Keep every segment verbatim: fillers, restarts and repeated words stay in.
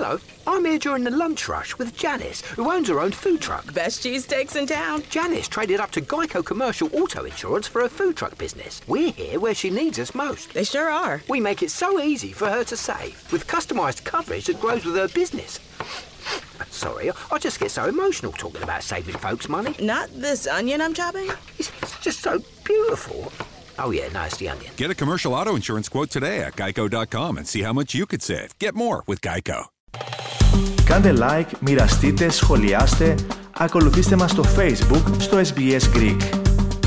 Hello, I'm here during the lunch rush with Janice, who owns her own food truck. Best cheesesteaks in town. Janice traded up to Geico Commercial Auto Insurance for her food truck business. We're here where she needs us most. They sure are. We make it so easy for her to save, with customised coverage that grows with her business. Sorry, I just get so emotional talking about saving folks money. Not this onion I'm chopping? It's just so beautiful. Oh yeah, no, it's the onion. Get a commercial auto insurance quote today at geico dot com and see how much you could save. Get more with Geico. Κάντε like, μοιραστείτε, σχολιάστε, ακολουθήστε μας στο Facebook, στο ες μπι ες Greek.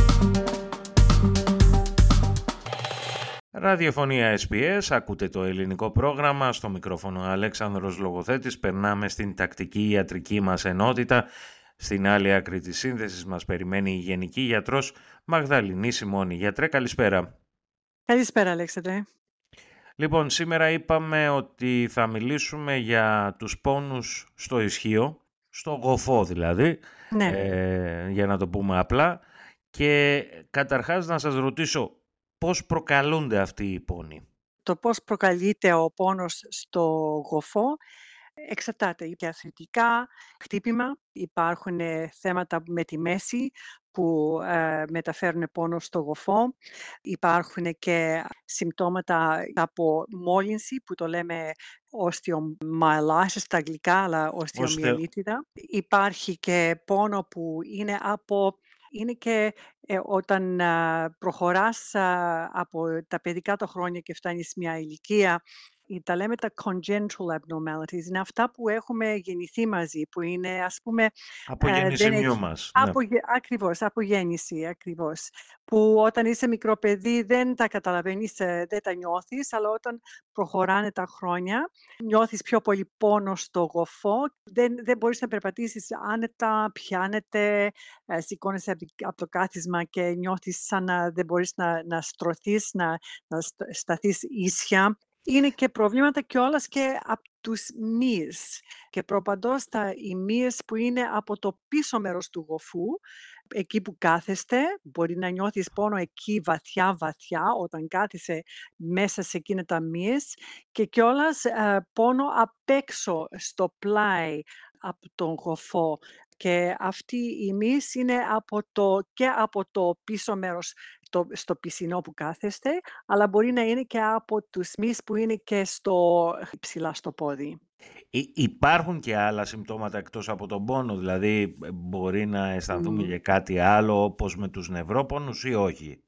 Ραδιοφωνία ες μπι ες, ακούτε το ελληνικό πρόγραμμα, στο μικρόφωνο Αλέξανδρος Λογοθέτης, περνάμε στην τακτική ιατρική μας ενότητα. Στην άλλη άκρη της σύνδεσης μας περιμένει η Γενική Γιατρός Μαγδαληνή Σιμώνη. Γιατρέ, καλησπέρα. Καλησπέρα, Αλέξανδρε. Λοιπόν, σήμερα είπαμε ότι θα μιλήσουμε για τους πόνους στο ισχύο, στο γοφό δηλαδή, Ναι. ε, για να το πούμε απλά. Και καταρχάς να σας ρωτήσω, πώς προκαλούνται αυτοί οι πόνοι? Το πώς προκαλείται ο πόνος στο γοφό εξαρτάται. Για αθλητικά χτύπημα υπάρχουν ε, θέματα με τη μέση που ε, μεταφέρουν πόνο στο γοφό. Υπάρχουν και συμπτώματα από μόλυνση που το λέμε osteomyelitis στα αγγλικά, αλλά οστεομυελίτιδα. Υπάρχει και πόνο που είναι από... Είναι και ε, όταν α, προχωράς α, από τα παιδικά του χρόνια και φτάνεις μια ηλικία, τα λέμε τα congenital abnormalities, είναι αυτά που έχουμε γεννηθεί μαζί, που είναι ας πούμε... Από ε, δεν γεννησιμιού έχει- μας. Από, γε- ακριβώς, από γέννηση, ακριβώς. Που όταν είσαι μικρό παιδί δεν τα καταλαβαίνεις, ε, δεν τα νιώθεις, αλλά όταν προχωράνε τα χρόνια, νιώθεις πιο πολύ πόνο στο γοφό, δεν, δεν μπορείς να περπατήσεις άνετα, πιάνεται, ε, σηκώνεσαι από, από το κάθισμα και νιώθεις σαν να δεν μπορείς να, να στρωθείς, να, να στ- σταθείς ίσια. Είναι και προβλήματα κιόλας και από τους μυς και προπαντός τα οι μυς που είναι από το πίσω μέρος του γοφού, εκεί που κάθεστε, μπορεί να νιώθεις πόνο εκεί βαθιά βαθιά όταν κάθεσαι μέσα σε εκείνα τα μυς και κιόλας ε, πόνο απ' έξω στο πλάι από τον γοφό. Και αυτή η μυς είναι από το, και από το πίσω μέρος το, στο πισινό που κάθεστε, αλλά μπορεί να είναι και από τους μυς που είναι και στο, ψηλά στο πόδι. Υ- υπάρχουν και άλλα συμπτώματα εκτός από τον πόνο, δηλαδή ε, μπορεί να αισθανθούμε Μμ. για κάτι άλλο όπως με τους νευρόπονους ή όχι?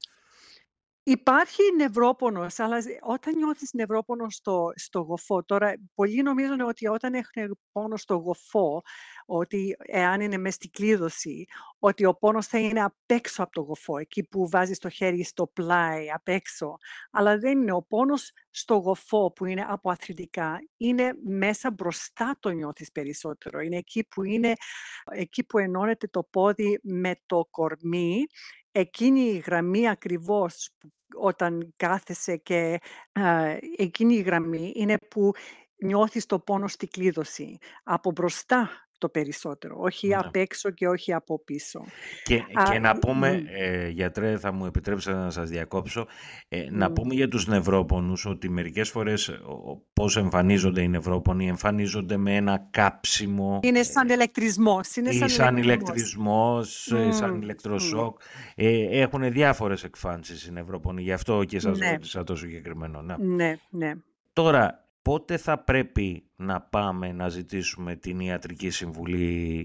Υπάρχει νευρόπονος, αλλά ζ- όταν νιώθεις νευρόπονο στο, στο γοφό, τώρα πολλοί νομίζουν ότι όταν έχουν πόνο στο γοφό, ότι εάν είναι μες στην κλείδωση, ότι ο πόνος θα είναι απ' έξω από το γοφό, εκεί που βάζεις το χέρι στο πλάι, απ' έξω. Αλλά δεν είναι. Ο πόνος στο γοφό που είναι από αθλητικά, είναι μέσα μπροστά το νιώθεις περισσότερο. Είναι εκεί που, είναι, εκεί που ενώνεται το πόδι με το κορμί. Εκείνη η γραμμή ακριβώς που όταν κάθεσαι και α, εκείνη η γραμμή είναι που νιώθεις το πόνο στη κλείδωση. Από μπροστά το περισσότερο, όχι Ναι. απ' έξω και όχι από πίσω. Και, Α, και να πούμε, μ, ε, γιατρέ, θα μου επιτρέψετε να σας διακόψω, ε, να μ. πούμε για τους νευρόπονους ότι μερικές φορές ο- ο- πώς εμφανίζονται οι νευρόπονοι, εμφανίζονται με ένα κάψιμο Είναι σαν ηλεκτρισμός. Είναι ή σαν σαν ηλεκτρισμός. ηλεκτρισμός, ε, σαν Μμ, μμ. ηλεκτροσόκ. Ε, έχουν διάφορες εκφάνσεις οι νευρόπονοι, γι' αυτό και σας Ναι, ρώτησα το συγκεκριμένο. Ναι. ναι, ναι. Τώρα, πότε θα πρέπει να πάμε να ζητήσουμε την ιατρική συμβουλή?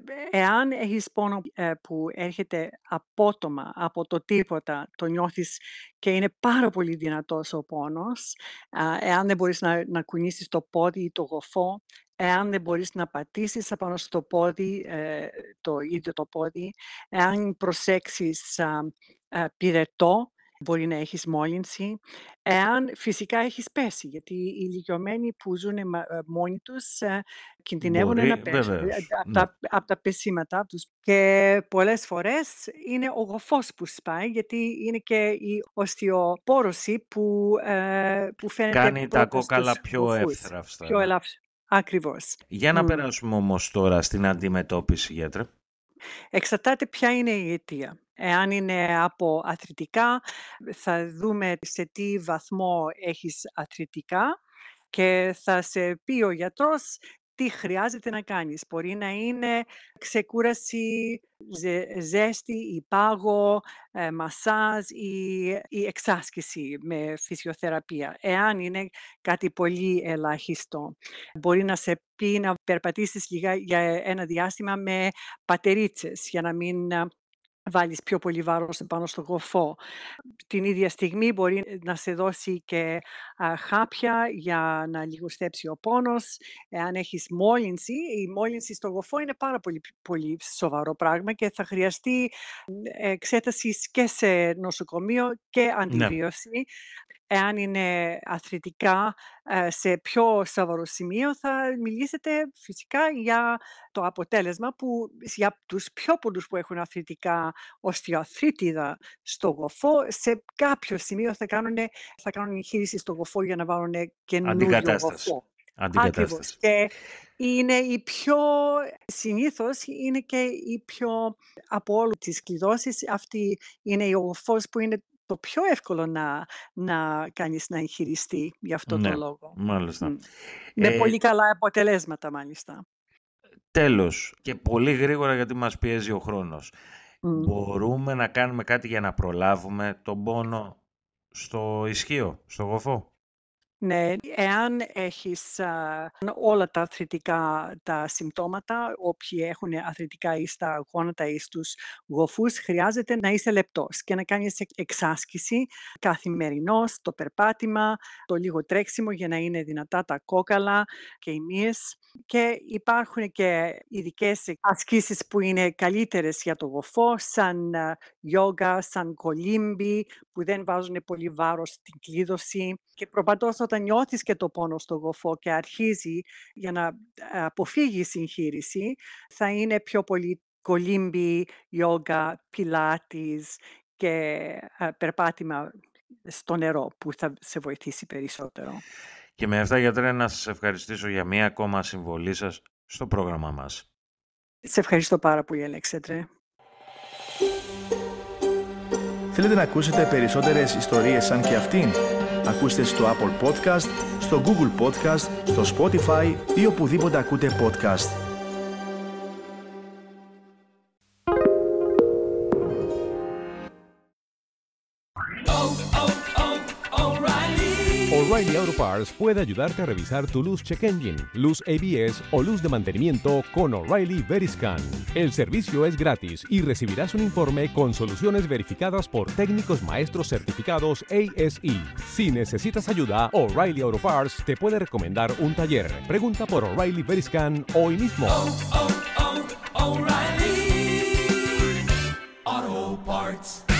Εάν έχεις πόνο ε, που έρχεται απότομα από το τίποτα, το νιώθεις και είναι πάρα πολύ δυνατός ο πόνος, α, εάν δεν μπορείς να, να κουνήσεις το πόδι ή το γοφό, εάν δεν μπορείς να πατήσεις απάνω στο πόδι, ε, το ίδιο το πόδι, εάν προσέξεις α, α, πυρετό, μπορεί να έχεις μόλυνση, εάν φυσικά έχεις πέσει, γιατί οι ηλικιωμένοι που ζουν μα- ε, μόνοι τους ε, κινδυνεύουν Μπορεί, να πέσουν ε, βεβαίως. από Ναι. τα, απ' τα πεσήματά τους. Και πολλές φορές είναι ο γοφός που σπάει, γιατί είναι και η οστεοπόρωση που, ε, που φαίνεται Κάνει τα πρώτα κόκαλα στους πιο γοφούς. εύθραυστα. Πιο Ναι. ελαφ... Ακριβώς. Για να Μμ. περάσουμε όμως τώρα στην αντιμετώπιση, γιατρέ. Εξαρτάται ποια είναι η αιτία. Εάν είναι από αθλητικά, θα δούμε σε τι βαθμό έχεις αθλητικά και θα σε πει ο γιατρός τι χρειάζεται να κάνεις. Μπορεί να είναι ξεκούραση, ζε, ζέστη ή πάγο, ε, μασάζ ή, ή εξάσκηση με φυσιοθεραπεία. Εάν είναι κάτι πολύ ελάχιστο, μπορεί να σε πει να περπατήσεις λίγα για ένα διάστημα με πατερίτσες για να μην βάλεις πιο πολύ βάρος πάνω στο γοφό. Την ίδια στιγμή μπορεί να σε δώσει και α, χάπια για να λιγοστέψει ο πόνος. Εάν έχεις μόλυνση, η μόλυνση στο γοφό είναι πάρα πολύ, πολύ σοβαρό πράγμα και θα χρειαστεί εξέταση και σε νοσοκομείο και αντιβίωση. Ναι. Εάν είναι αθλητικά σε πιο σοβαρό σημείο θα μιλήσετε φυσικά για το αποτέλεσμα που για τους πιο πολλούς που έχουν αθλητικά οστεοαρθρίτιδα στο γοφό σε κάποιο σημείο θα κάνουν, θα κάνουν εγχείρηση στο γοφό για να βάλουν καινούριο γοφό. Αντικατάσταση. Και είναι η πιο, συνήθως είναι και η πιο από όλες τις κλειδώσεις αυτή είναι ο γοφός που είναι το πιο εύκολο να, να κάνεις να εγχειριστεί για αυτόν ναι, τον λόγο. Μάλιστα. Mm. Με ε, πολύ καλά αποτελέσματα μάλιστα. Τέλος, και πολύ γρήγορα γιατί μας πιέζει ο χρόνος. Mm. Μπορούμε να κάνουμε κάτι για να προλάβουμε τον πόνο στο ισχύο, στο γοφό? Ναι, εάν έχεις α, όλα τα αθλητικά τα συμπτώματα, όποιοι έχουν αθλητικά ή στα γόνατα ή στους γοφούς, χρειάζεται να είσαι λεπτός και να κάνεις εξάσκηση καθημερινώς, το περπάτημα, το λίγο τρέξιμο για να είναι δυνατά τα κόκαλα και οι μύες. Και υπάρχουν και ειδικές ασκήσεις που είναι καλύτερες για το γοφό, σαν γιόγκα, σαν κολύμπι, που δεν βάζουν πολύ βάρος στην κλείδωση. Και προπαντός όταν νιώθεις και το πόνο στο γοφό και αρχίζει για να αποφύγει η συγχείρηση, θα είναι πιο πολύ κολύμπι, γιόγκα, πιλάτης και περπάτημα στο νερό που θα σε βοηθήσει περισσότερο. Και με αυτά, γιατρέ, να σας ευχαριστήσω για μία ακόμα συμβολή σας στο πρόγραμμα μας. Σε ευχαριστώ πάρα πολύ, Αλέξανδρε. Θέλετε να ακούσετε περισσότερες ιστορίες σαν και αυτήν? Ακούστε στο Apple Podcast, στο Google Podcast, στο Spotify ή οπουδήποτε ακούτε podcast. O'Reilly Auto Parts puede ayudarte a revisar tu luz check engine, luz A B S o luz de mantenimiento con O'Reilly Veriscan. El servicio es gratis y recibirás un informe con soluciones verificadas por técnicos maestros certificados A S E. Si necesitas ayuda, O'Reilly Auto Parts te puede recomendar un taller. Pregunta por O'Reilly Veriscan hoy mismo. Oh, oh, oh, O'Reilly Auto Parts.